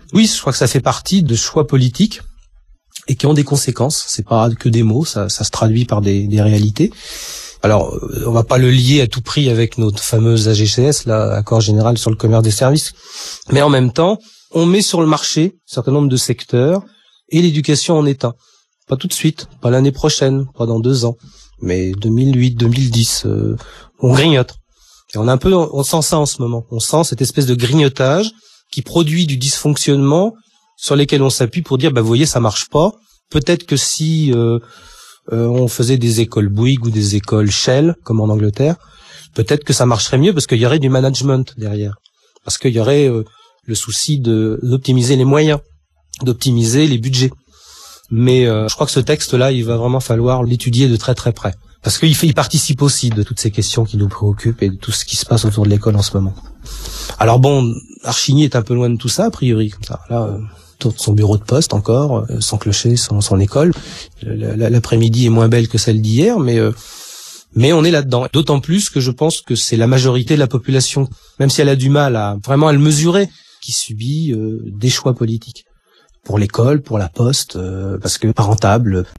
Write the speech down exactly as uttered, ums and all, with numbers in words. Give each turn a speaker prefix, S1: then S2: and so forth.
S1: Oui, je crois que ça fait partie de choix politiques et qui ont des conséquences. C'est pas que des mots, ça, ça se traduit par des, des réalités. Alors, on va pas le lier à tout prix avec notre fameuse A G C S, là, accord général sur le commerce des services. Mais en même temps, on met sur le marché un certain nombre de secteurs et l'éducation en est un. Pas tout de suite, pas l'année prochaine, pas dans deux ans, mais deux mille huit, deux mille dix, euh, on grignote. Et on a un peu, on sent ça en ce moment. On sent cette espèce de grignotage qui produit du dysfonctionnement sur lesquels on s'appuie pour dire, bah, vous voyez, ça marche pas. Peut-être que si euh, euh, on faisait des écoles Bouygues ou des écoles Shell, comme en Angleterre, peut-être que ça marcherait mieux parce qu'il y aurait du management derrière. Parce qu'il y aurait euh, le souci de d'optimiser les moyens, d'optimiser les budgets. Mais euh, je crois que ce texte-là, il va vraiment falloir l'étudier de très très près. Parce qu'il fait, il participe aussi de toutes ces questions qui nous préoccupent et de tout ce qui se passe autour de l'école en ce moment. Alors bon, Archigny est un peu loin de tout ça, a priori, comme ça. Là, euh, autour de son bureau de poste encore, euh, son clocher, son, son école. L'après-midi est moins belle que celle d'hier, mais euh, mais on est là-dedans. D'autant plus que je pense que c'est la majorité de la population, même si elle a du mal à vraiment à le mesurer, qui subit euh, des choix politiques. Pour l'école, pour la poste, euh, parce que pas rentable.